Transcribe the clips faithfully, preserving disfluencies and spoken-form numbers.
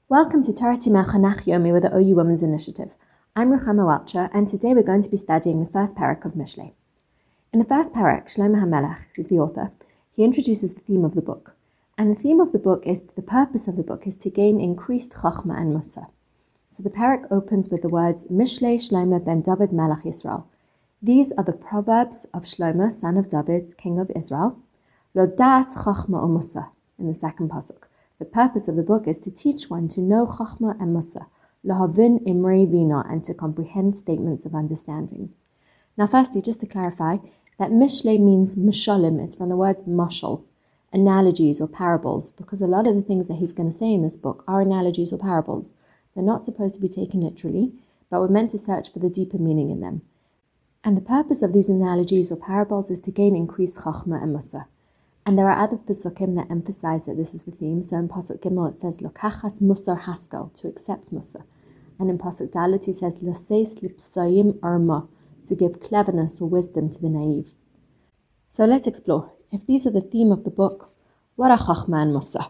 Welcome to Torah Timah Chanach Yomi with the O U Women's Initiative. I'm Ruchama Welcher, and today we're going to be studying the first parak of Mishlei. In the first parak, Shlomo HaMelech, who's the author, he introduces the theme of the book. And the theme of the book is, the purpose of the book is to gain increased Chachma and Musa. So the parak opens with the words, Mishlei Shlomo ben David Melech Yisrael. These are the proverbs of Shlomo, son of David, king of Israel. Lo das Chachma o Musa, in the second pasuk. The purpose of the book is to teach one to know Chachma and Musa, Lahavin Imrei Vina, and to comprehend statements of understanding. Now firstly, just to clarify, that Mishlei means Mishalim. It's from the words mashal, analogies or parables, because a lot of the things that he's going to say in this book are analogies or parables. They're not supposed to be taken literally, but we're meant to search for the deeper meaning in them. And the purpose of these analogies or parables is to gain increased Chachma and Musa. And there are other Pesukim that emphasize that this is the theme. So in Pasuk Gimel it says, Lokachas Musar Haskell, to accept Musa. And in Pasuk Dalet he says, Laseis Lipsayim Arma, to give cleverness or wisdom to the naive. So let's explore. If these are the theme of the book, what are Chachma and Musa?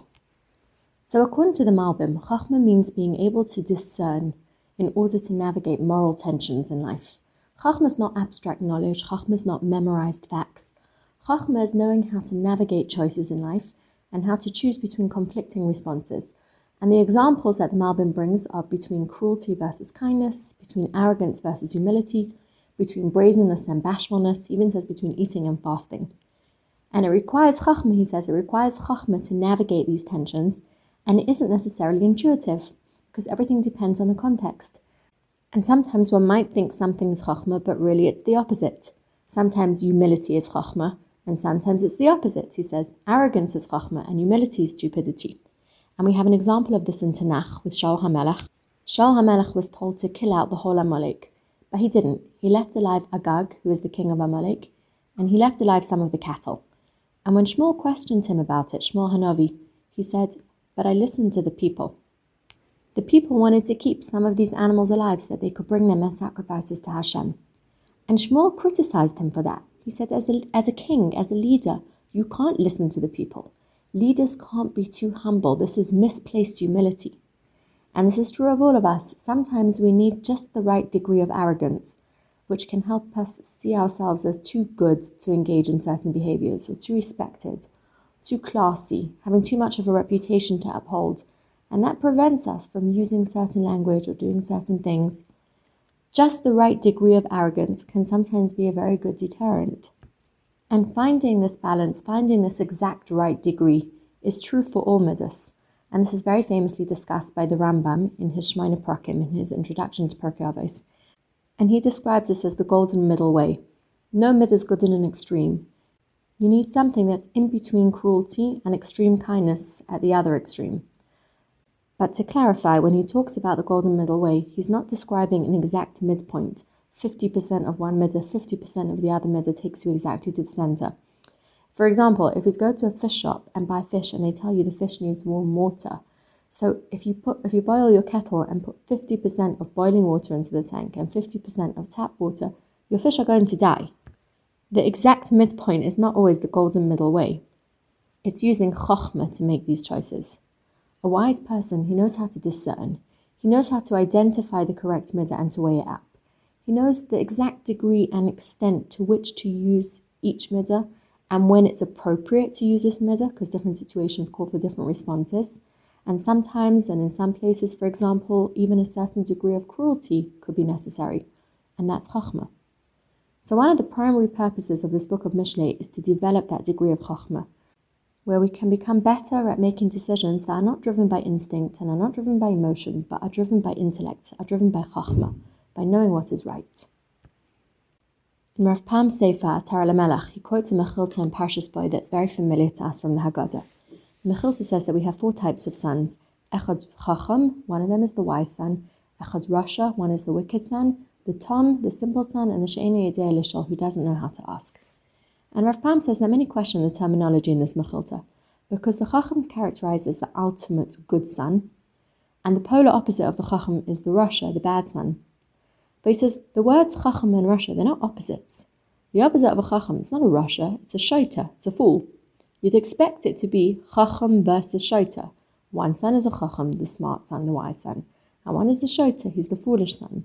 So according to the Malbim, Chachma means being able to discern in order to navigate moral tensions in life. Chachma is not abstract knowledge. Chachma is not memorized facts. Chachma is knowing how to navigate choices in life and how to choose between conflicting responses. And the examples that the Malbim brings are between cruelty versus kindness, between arrogance versus humility, between brazenness and bashfulness, even says between eating and fasting. And it requires Chachma, he says, it requires Chachma to navigate these tensions, and it isn't necessarily intuitive, because everything depends on the context. And sometimes one might think something is Chachma, but really it's the opposite. Sometimes humility is Chachma, and sometimes it's the opposite. He says, arrogance is Chachma and humility is stupidity. And we have an example of this in Tanakh with Shaul HaMelech. Shaul HaMelech was told to kill out the whole Amalek, but he didn't. He left alive Agag, who is the king of Amalek, and he left alive some of the cattle. And when Shmuel questioned him about it, Shmuel Hanavi, he said, but I listened to the people. The people wanted to keep some of these animals alive so that they could bring them as sacrifices to Hashem. And Shmuel criticized him for that. He said, as a, as a king, as a leader, you can't listen to the people. Leaders can't be too humble. This is misplaced humility. And this is true of all of us. Sometimes we need just the right degree of arrogance, which can help us see ourselves as too good to engage in certain behaviors, or too respected, too classy, having too much of a reputation to uphold. And that prevents us from using certain language or doing certain things. Just the right degree of arrogance can sometimes be a very good deterrent. And finding this balance, finding this exact right degree, is true for all midas. And this is very famously discussed by the Rambam in his Shmoina Prakim, in his introduction to Pirkei Avos. And he describes this as the golden middle way. No midah is good in an extreme. You need something that's in between cruelty and extreme kindness at the other extreme. But to clarify, when he talks about the golden middle way, he's not describing an exact midpoint. fifty percent of one midah, fifty percent of the other midah takes you exactly to the center. For example, if you go to a fish shop and buy fish and they tell you the fish needs warm water, so if you put if you boil your kettle and put fifty percent of boiling water into the tank and fifty percent of tap water, your fish are going to die. The exact midpoint is not always the golden middle way. It's using Chachma to make these choices. A wise person, he knows how to discern. He knows how to identify the correct midah and to weigh it up. He knows the exact degree and extent to which to use each midah and when it's appropriate to use this midah, because different situations call for different responses. And sometimes, and in some places, for example, even a certain degree of cruelty could be necessary. And that's Chachma. So one of the primary purposes of this book of Mishlei is to develop that degree of Chachma, where we can become better at making decisions that are not driven by instinct and are not driven by emotion, but are driven by intellect, are driven by Chachma, by knowing what is right. In Rav Pam Sefer, Torah Lamelech, he quotes a Mechilta in Parshas Bo that's very familiar to us from the Haggadah. The Mechilta says that we have four types of sons. Echad Chacham, one of them is the wise son. Echad Rasha, one is the wicked son. The Tom, the simple son, and the She'eni Yedei Lishol, who doesn't know how to ask. And Rav Pam says that many question the terminology in this Mechilta, because the Chacham is characterized as the ultimate good son, and the polar opposite of the Chacham is the Rasha, the bad son. But he says the words Chacham and Rasha, they're not opposites. The opposite of a Chacham is not a Rasha, it's a Shaita, it's a fool. You'd expect it to be Chacham versus Shaita, One son is a chacham, the smart son, the wise son, and one is the shota, he's the foolish son.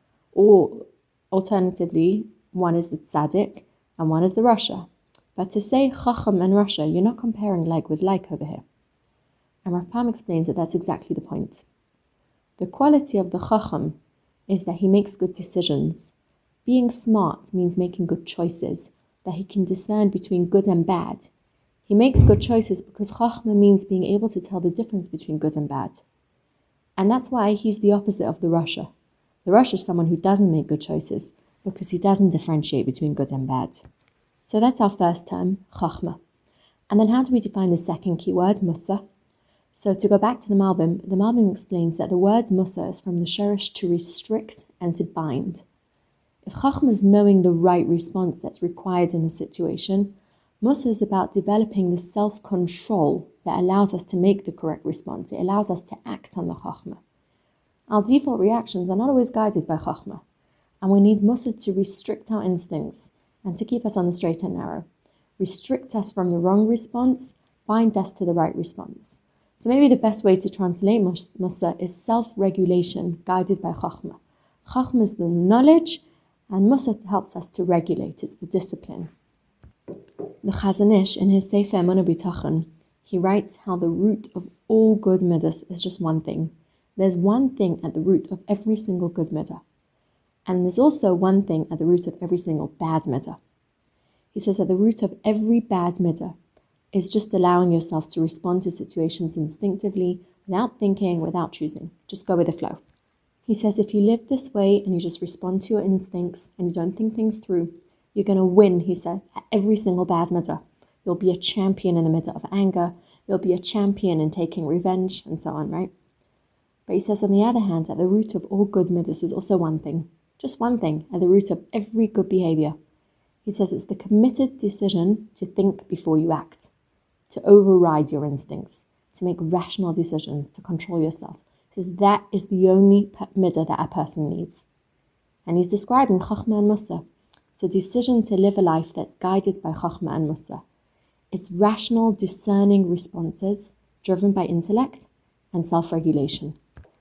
Or, alternatively, one is the tzaddik, and one is the rasha. But to say chacham and rasha, you're not comparing like with like over here. And Rav Pam explains that that's exactly the point. The quality of the chacham is that he makes good decisions. Being smart means making good choices, that he can discern between good and bad. He makes good choices because chachma means being able to tell the difference between good and bad. And that's why he's the opposite of the rasha. The rasha is someone who doesn't make good choices because he doesn't differentiate between good and bad. So that's our first term, chachma. And then how do we define the second keyword, musa? So to go back to the Malbim, the Malbim explains that the word musa is from the shorish to restrict and to bind. If chachma is knowing the right response that's required in the situation, musa is about developing the self-control that allows us to make the correct response. It allows us to act on the chachma. Our default reactions are not always guided by chachma, and we need musa to restrict our instincts and to keep us on the straight and narrow. Restrict us from the wrong response, bind us to the right response. So maybe the best way to translate musa is self-regulation guided by chachma. Chachma is the knowledge, and musa helps us to regulate. It's the discipline. The Chazon Ish, in his Sefer Emunah B'Tachon, he writes how the root of all good midas is just one thing. There's one thing at the root of every single good midah. And there's also one thing at the root of every single bad midah. He says at the root of every bad midah is just allowing yourself to respond to situations instinctively, without thinking, without choosing. Just go with the flow. He says if you live this way and you just respond to your instincts and you don't think things through, you're going to win, he says, at every single bad midah. You'll be a champion in the midah of anger. You'll be a champion in taking revenge, and so on, right? But he says, on the other hand, at the root of all good midas is also one thing. Just one thing at the root of every good behavior. He says it's the committed decision to think before you act, to override your instincts, to make rational decisions, to control yourself. He says that is the only midah that a person needs. And he's describing chachma and musa. It's a decision to live a life that's guided by chachma and musa. It's rational, discerning responses driven by intellect and self-regulation.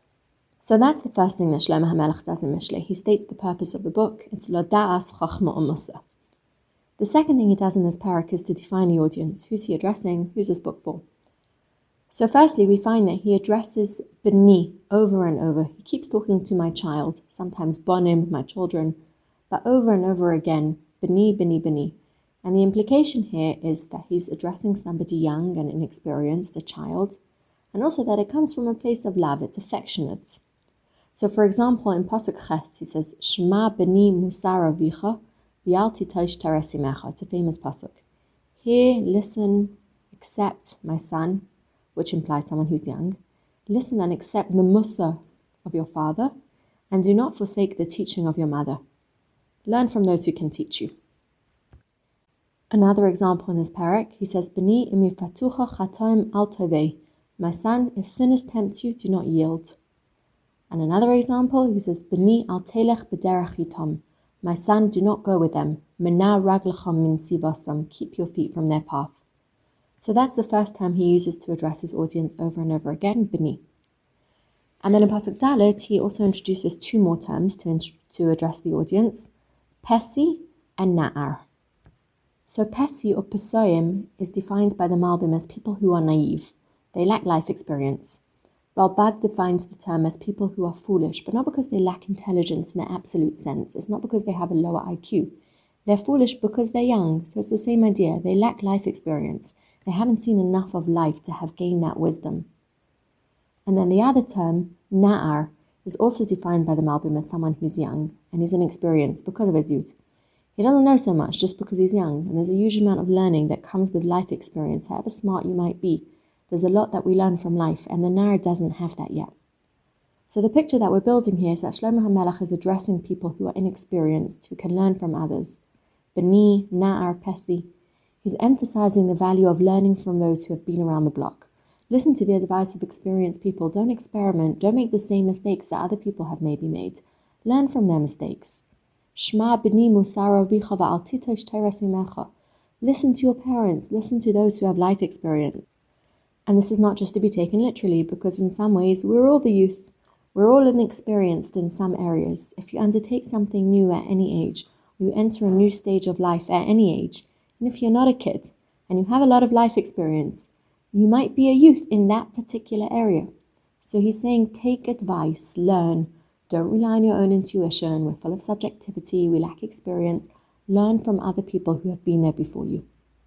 So that's the first thing that Shlomo HaMelech does in Mishlei. He states the purpose of the book. It's lo da'as chachma u'musa. The second thing he does in this parak is to define the audience. Who's he addressing? Who's this book for? So firstly, we find that he addresses b'ni over and over. He keeps talking to my child, sometimes bonim, my children, but over and over again, b'ni, b'ni, b'ni. And the implication here is that he's addressing somebody young and inexperienced, a child, and also that it comes from a place of love, it's affectionate. So for example, in Pasuk Ches, he says, Shema b'ni musar avicha, v'al titaish teresimecha. It's a famous Pasuk. Hear, listen, accept, my son, which implies someone who's young. Listen and accept the musa of your father, and do not forsake the teaching of your mother. Learn from those who can teach you. Another example in this parak, he says, B'ni im yifatucha chatoim al tovei. My son, if sinners tempt you, do not yield. And another example, he says, B'ni al telech b'derech yitom. My son, do not go with them. Mena raglacham min sivasam. Keep your feet from their path. So that's the first term he uses to address his audience over and over again, B'ni. And then in Pasuk Dalet, he also introduces two more terms to, int- to address the audience, Pesi and Na'ar. So Pesi or Pesoim is defined by the Malbim as people who are naive. They lack life experience. Ralbag defines the term as people who are foolish, but not because they lack intelligence in the absolute sense. It's not because they have a lower I Q. They're foolish because they're young, so it's the same idea. They lack life experience. They haven't seen enough of life to have gained that wisdom. And then the other term, Na'ar, is also defined by the Malbim as someone who's young, and he's inexperienced because of his youth. He doesn't know so much just because he's young, and there's a huge amount of learning that comes with life experience, however smart you might be. There's a lot that we learn from life, and the Na'ar doesn't have that yet. So the picture that we're building here is that Shlomo HaMelech is addressing people who are inexperienced, who can learn from others. B'ni, Na'ar, Pesi. He's emphasizing the value of learning from those who have been around the block. Listen to the advice of experienced people. Don't experiment. Don't make the same mistakes that other people have maybe made. Learn from their mistakes. Shema b'ni musar avicha v'al titaish teresimecha. Listen to your parents. Listen to those who have life experience. And this is not just to be taken literally, because in some ways we're all the youth. We're all inexperienced in some areas. If you undertake something new at any age, you enter a new stage of life at any age, and if you're not a kid and you have a lot of life experience, you might be a youth in that particular area. So he's saying, take advice, learn. Don't rely on your own intuition. We're full of subjectivity. We lack experience. Learn from other people who have been there before you.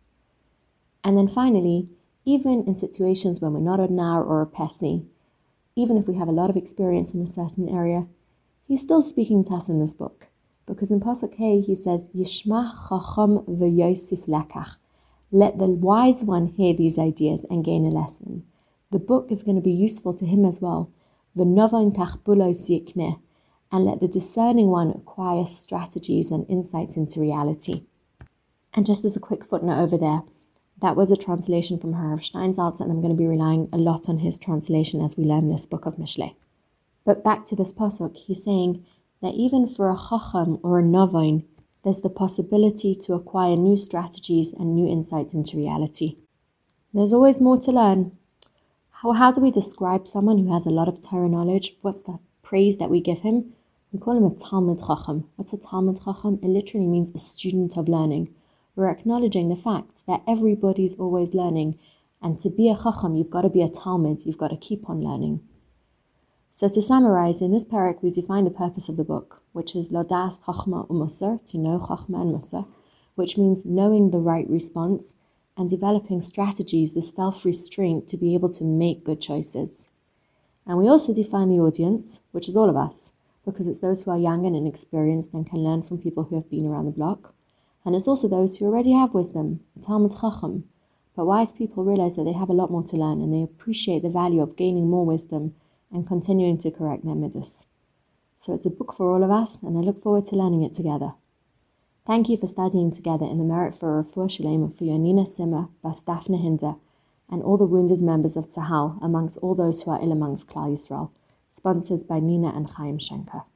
And then finally, even in situations when we're not a nar or a pesi, even if we have a lot of experience in a certain area, he's still speaking to us in this book. Because in Pasuk Hey, he says, Yishma chacham v'yosif lekach. Let the wise one hear these ideas and gain a lesson. The book is going to be useful to him as well. V'novan tachbulos yikneh. And let the discerning one acquire strategies and insights into reality. And just as a quick footnote over there, that was a translation from Harav Steinsaltz, and I'm going to be relying a lot on his translation as we learn this book of Mishlei. But back to this pasuk, he's saying that even for a chacham or a novain, there's the possibility to acquire new strategies and new insights into reality. There's always more to learn. How, how do we describe someone who has a lot of Torah knowledge? What's the praise that we give him? We call him a Talmud Chacham. What's a Talmud Chacham? It literally means a student of learning. We're acknowledging the fact that everybody's always learning, and to be a Chacham, you've got to be a Talmud, you've got to keep on learning. So to summarize, in this parak we define the purpose of the book, which is Lodas Chachma u'Musar, to know Chachma and Musar, which means knowing the right response and developing strategies, the self-restraint to be able to make good choices. And we also define the audience, which is all of us, because it's those who are young and inexperienced and can learn from people who have been around the block. And it's also those who already have wisdom, a Talmud Chacham. But wise people realize that they have a lot more to learn, and they appreciate the value of gaining more wisdom and continuing to correct their midas. So it's a book for all of us, and I look forward to learning it together. Thank you for studying together in the merit for Refuah Shalema for Yonina Simmer, Bas Daphne Hinder, and all the wounded members of Tzahal, amongst all those who are ill amongst Klal Yisrael. Sponsored by Nina and Chaim Shenker.